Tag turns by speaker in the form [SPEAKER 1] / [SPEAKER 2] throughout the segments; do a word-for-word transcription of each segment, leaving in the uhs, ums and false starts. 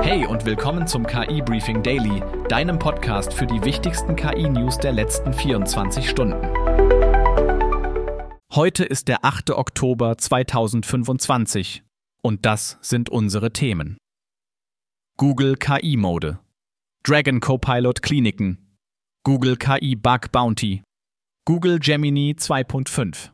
[SPEAKER 1] Hey und willkommen zum K I-Briefing Daily, deinem Podcast für die wichtigsten K I-News der letzten vierundzwanzig Stunden. Heute ist der achte Oktober zweitausendfünfundzwanzig und das sind unsere Themen. Google K I-Mode, Dragon Copilot Kliniken, Google K I Bug Bounty, Google Gemini zwei Punkt fünf.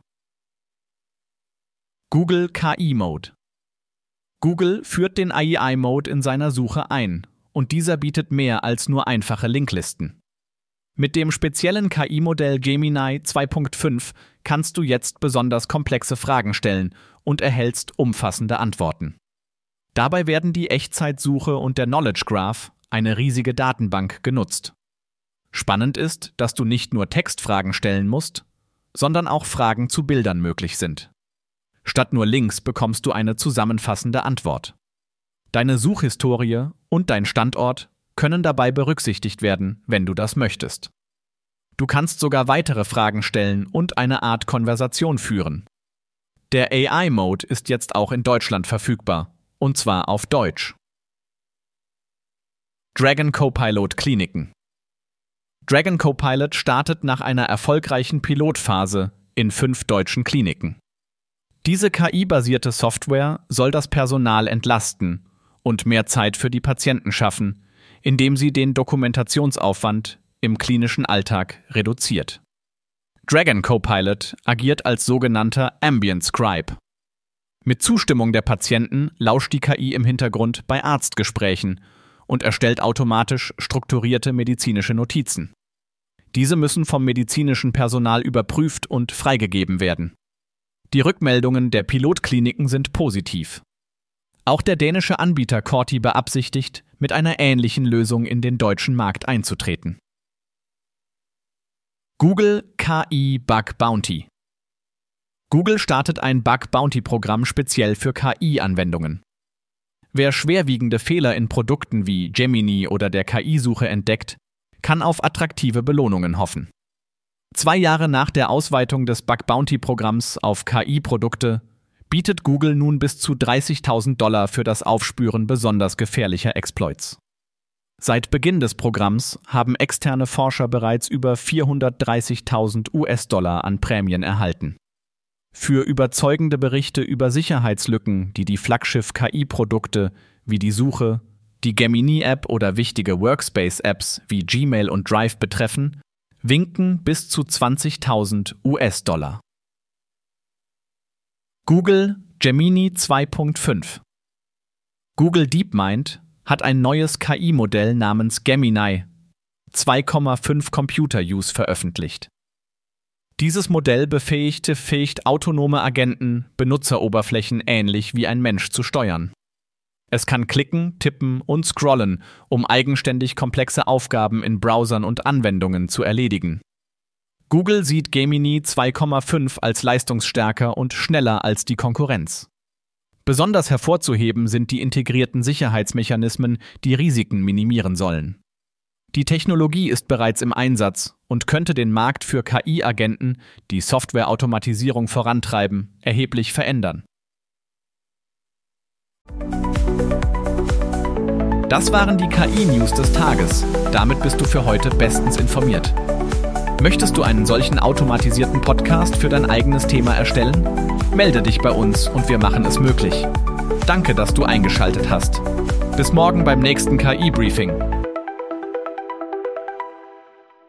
[SPEAKER 1] Google K I-Mode. Google führt den A I-Mode in seiner Suche ein und dieser bietet mehr als nur einfache Linklisten. Mit dem speziellen K I-Modell Gemini zwei Punkt fünf kannst du jetzt besonders komplexe Fragen stellen und erhältst umfassende Antworten. Dabei werden die Echtzeitsuche und der Knowledge Graph, eine riesige Datenbank, genutzt. Spannend ist, dass du nicht nur Textfragen stellen musst, sondern auch Fragen zu Bildern möglich sind. Statt nur Links bekommst du eine zusammenfassende Antwort. Deine Suchhistorie und dein Standort können dabei berücksichtigt werden, wenn du das möchtest. Du kannst sogar weitere Fragen stellen und eine Art Konversation führen. Der A I-Mode ist jetzt auch in Deutschland verfügbar, und zwar auf Deutsch. Dragon Copilot Kliniken. Dragon Copilot startet nach einer erfolgreichen Pilotphase in fünf deutschen Kliniken. Diese K I-basierte Software soll das Personal entlasten und mehr Zeit für die Patienten schaffen, indem sie den Dokumentationsaufwand im klinischen Alltag reduziert. Dragon Copilot agiert als sogenannter Ambient Scribe. Mit Zustimmung der Patienten lauscht die K I im Hintergrund bei Arztgesprächen und erstellt automatisch strukturierte medizinische Notizen. Diese müssen vom medizinischen Personal überprüft und freigegeben werden. Die Rückmeldungen der Pilotkliniken sind positiv. Auch der dänische Anbieter Corti beabsichtigt, mit einer ähnlichen Lösung in den deutschen Markt einzutreten. Google K I Bug Bounty. Google startet ein Bug Bounty-Programm speziell für K I-Anwendungen. Wer schwerwiegende Fehler in Produkten wie Gemini oder der K I-Suche entdeckt, kann auf attraktive Belohnungen hoffen. Zwei Jahre nach der Ausweitung des Bug Bounty-Programms auf K I-Produkte bietet Google nun bis zu dreißigtausend Dollar für das Aufspüren besonders gefährlicher Exploits. Seit Beginn des Programms haben externe Forscher bereits über vierhundertdreißigtausend U S-Dollar an Prämien erhalten. Für überzeugende Berichte über Sicherheitslücken, die die Flaggschiff-K I-Produkte wie die Suche, die Gemini-App oder wichtige Workspace-Apps wie Gmail und Drive betreffen, winken bis zu zwanzigtausend U S-Dollar. Google Gemini zwei Punkt fünf. Google DeepMind hat ein neues K I-Modell namens Gemini zwei Komma fünf Computer Use veröffentlicht. Dieses Modell befähigt, fähigt autonome Agenten, Benutzeroberflächen ähnlich wie ein Mensch zu steuern. Es kann klicken, tippen und scrollen, um eigenständig komplexe Aufgaben in Browsern und Anwendungen zu erledigen. Google sieht Gemini zwei Komma fünf als leistungsstärker und schneller als die Konkurrenz. Besonders hervorzuheben sind die integrierten Sicherheitsmechanismen, die Risiken minimieren sollen. Die Technologie ist bereits im Einsatz und könnte den Markt für K I-Agenten, die Softwareautomatisierung vorantreiben, erheblich verändern. Das waren die K I-News des Tages. Damit bist du für heute bestens informiert. Möchtest du einen solchen automatisierten Podcast für dein eigenes Thema erstellen? Melde dich bei uns und wir machen es möglich. Danke, dass du eingeschaltet hast. Bis morgen beim nächsten K I-Briefing.